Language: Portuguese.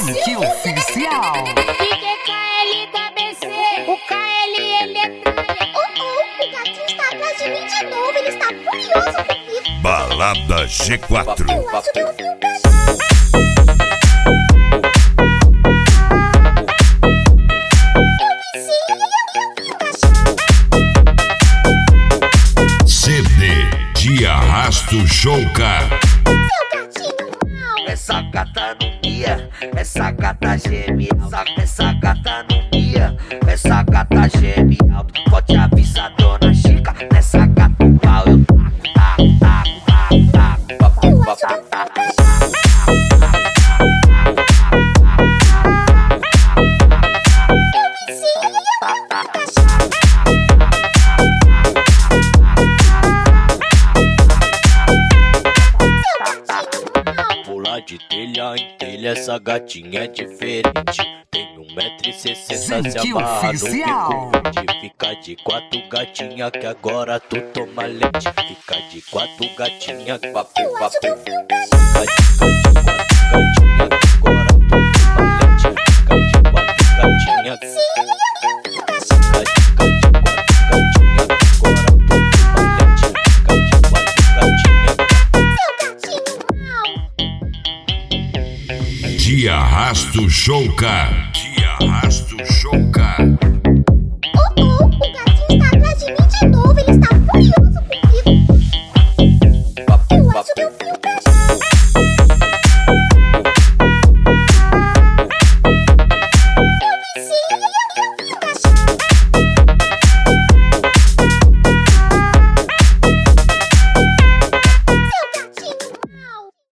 Funk oficial. DJ KLKBC, o KL é metralha. O gatinho está atrás de mim de novo, ele está furioso comigo. Balada G4. Eu acho que eu vi um CD de Arrasto Showcar. Essa gata não mia, essa gata geme, essa gata não mia, essa gata geme alto. Pode avisar dona Chica, nessa gata o pau eu de telha em telha, essa gatinha é diferente. Tem 1,60 m, se amarra no pico. Fica de 4 gatinha que agora tu toma leite. Fica de 4 gatinha, papo, papo. Fica de 4 gatinha que agora tu toma leite. Fica de 4 gatinha. De Arrasto Showcar. De Arrasto Showcar.